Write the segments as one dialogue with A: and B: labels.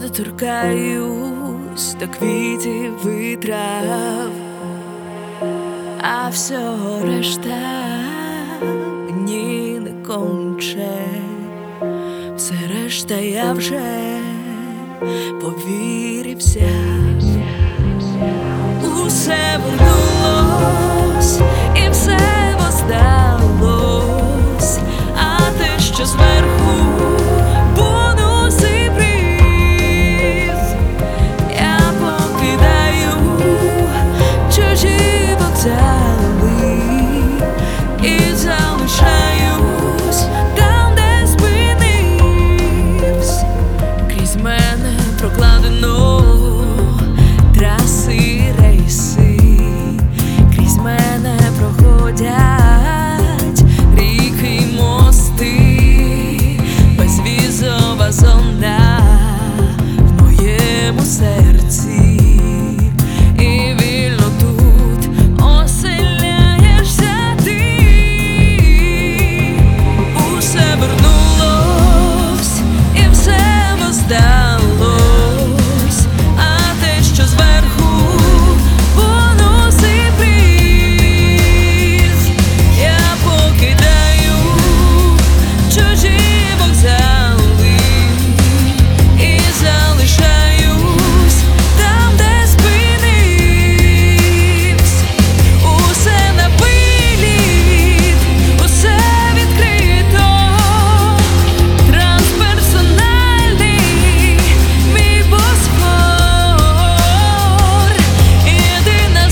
A: доторкаюсь до квітів і трав, а всього решта ні не конче. Все решта я вже повірився. Усе вернулось і все воздалось, а те, що зверху бонуси приз, я покидаю чужі вокзали і залишаюсь там, де спинився. Крізь мене прокладено траси, рейси, крізь мене проходять ріки й мости, безвізова зона в моєму серці. І вільно тут оселяєшся ти. Усе вернулось і все воздалось, а те, що зверху бонуси приз, я покидаю чужі вокзали і залишаюсь там, де спинився. Усе на виліт, усе відкрито, трансперсональний мій босфор, єдина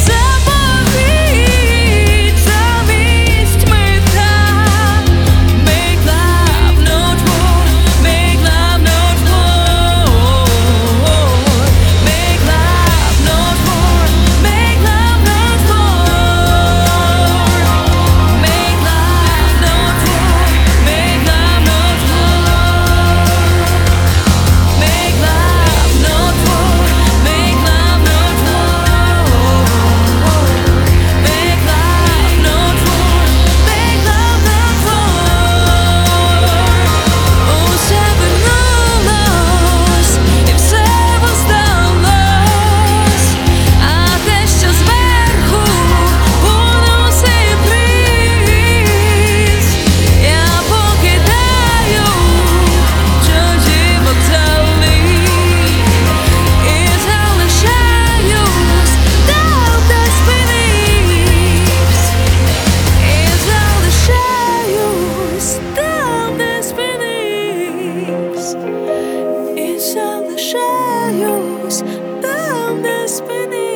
A: заповідь замість мита. Make love, not war, make love, not war, make love, not war, make love, not war, make love, not war, make love, not war, make love, not war, make love, not war, make love, not war, make love, not war. Усе вернулось і все воздалось, а те, що зверху бонуси приз, я покидаю чужі вокзали і залишаюсь там, де спинився, і залишаюсь там, де спинився, і залишаюсь там, де спинився.